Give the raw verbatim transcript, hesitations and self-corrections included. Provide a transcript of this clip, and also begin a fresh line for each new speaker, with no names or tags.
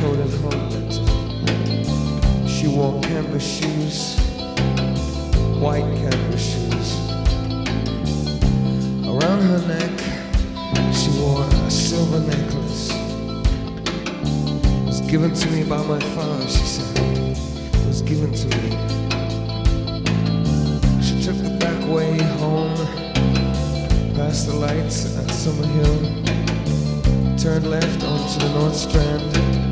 coat at home, but she wore canvas shoes, white canvas shoes. Around her neck, she wore a silver necklace. It was given to me by my father, she said. It was given to me. She took the back way home, past the lights at Summer Hill, turned left onto the North Strand.